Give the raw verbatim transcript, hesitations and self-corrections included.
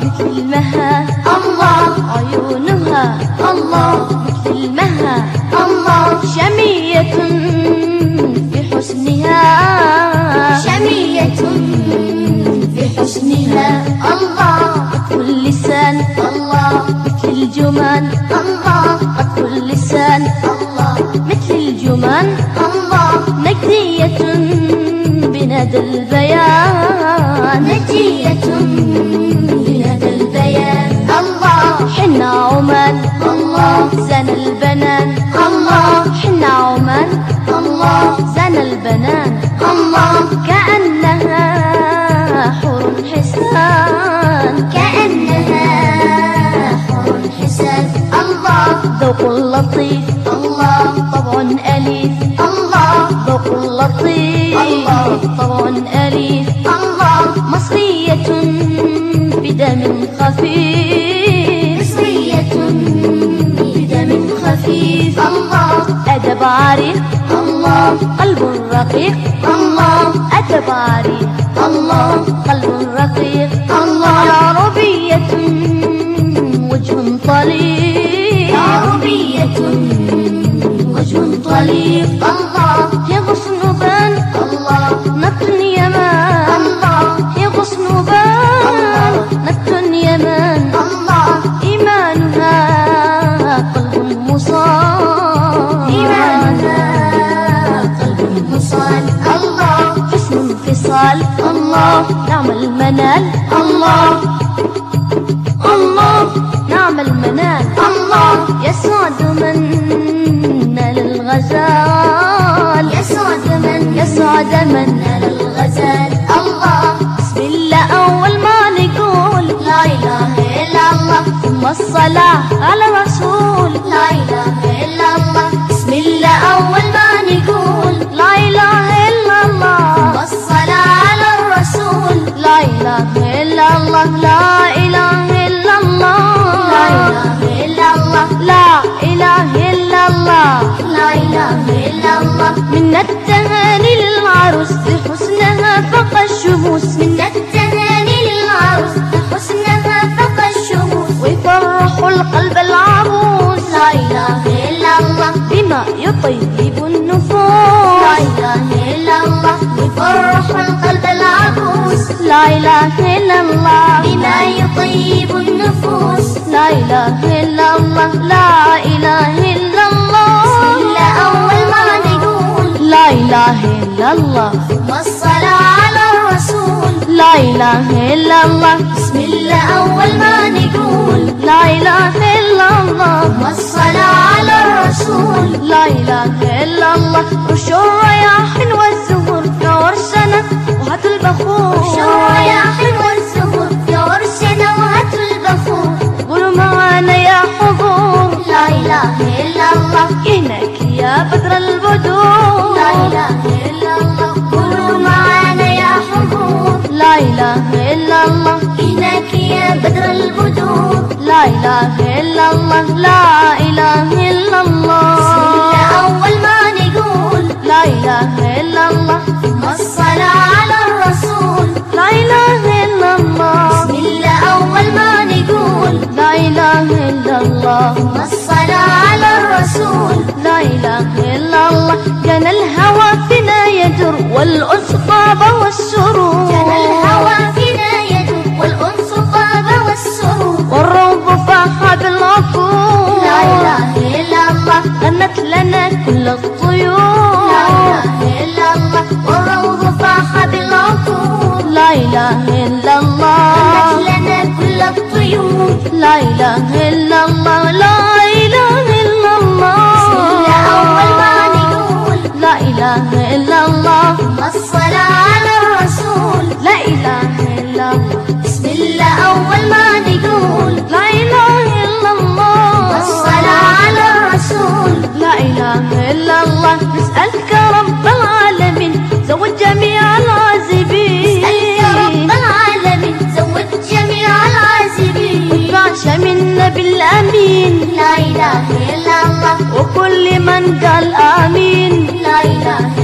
مثل المها الله، عيونها الله، مثل المها الله، شمية في حسنها، شمية في حسنها. الله، قطر اللسان الله، مثل الجمان، الله، قطر اللسان الله، مثل الجمان الله، نجدية بندى البيان، نجية بندى البيان. الله، حنا عمان الله، زان البنان، الله، حنا عمان الله، زان البنان الله، كأنها حور حسان، كأنها حور حسان. الله، ذوق لطيف الله، طبع أليف، الله، ذوق لطيف الله، طبع أليف، الله، مصرية بدم خفيف، مصرية بدم خفيف. الله، أدب عريق الله، قلب رقيق، الله، أدب عريق الله، قلب رقيق، الله، عربية وجه طليق، عربية وجه طليق. الله، هي غصن بان الله، نتن يمان، الله، هي غصن بان نتن يمان، الله، إيمانها قلب مصان، إيمانها قلب مصان. الله، حسن انفصال، الله، نعم المنال، الله، الله، نعم المنال، الله، يسعد من نال الغزال، يسعد من يسعد من نال الغزال. الله، بسم الله أول ما نقول لا إله إلا الله، ثم الصلاة على رسول، لا إله إلا الله. بسم الله أول ما نقول لا إله إلا الله، والصلاة على الرسول، لا إله إلا الله، لا إله إلا الله، لا إله إلا الله، لا إله إلا الله. لا إله إلا الله. من التهاني للعروس بحسنها فوق الشموس، من من التهاني للعروس بحسنها فوق الشموس، ويفرح القلب العروس لا إله إلا الله، بما يطيب لا النفوس، إله إلا الله. ويفرح القلب العروس لا إله إلا الله، بما يطيب النفوس. لا إله إلا الله، لا إله إلا الله، إلا أول ما نقول لا إله إلا الله، والصلاة على الرسول، لا إله إلا الله، بسم الله أول ما نقول لا إله إلا الله، والصلاة على الرسول، لا إله إلا الله. رش الرياح والزهور في عرسنا وهات البخور، الرياح والزهور في عرسنا وهات البخور، قولوا معانا يا حضور، لا إله إلا الله، إنك يا بدر البدور، لا إله إلا الله. قولوا معانا يا حضور، لا إله إلا الله، إنك يا بدر البدور، لا إله إلا الله، لا إله إلا الله، بسم الله أول ما نقول لا إله إلا الله، والصلاة على الرسول، لا إله إلا الله، بسم الله أول ما نقول لا إله إلا الله، والصلاة على الرسول، لا إله إلا الله. كان الهوى فينا يدر والأنس طاب والسرور، كان الهوى فينا يدور والأنس طاب والسرور، والروض فاح بالعطور، لا إله إلا الله، غنت لنا كل الطيور، لا إله إلا الله. والروض فاح بالعطور، لا إله إلا الله، غنت لنا كل الطيور، لا إله إلا الله، لا إله إلا الله، بسم الله أول ما نقول لا إله إلا الله، والصلاة على الرسول، لا إله إلا الله، بسم الله أول ما نقول لا إله إلا الله، والصلاة على الرسول، لا إله إلا الله. نسألك رب العالمين زوج جميع العازبين، أنت رب العالمين زود جميع العازبين، وتبعش منا بالأمين، لا إله إلا الله، وكل من قال آمين، لا إله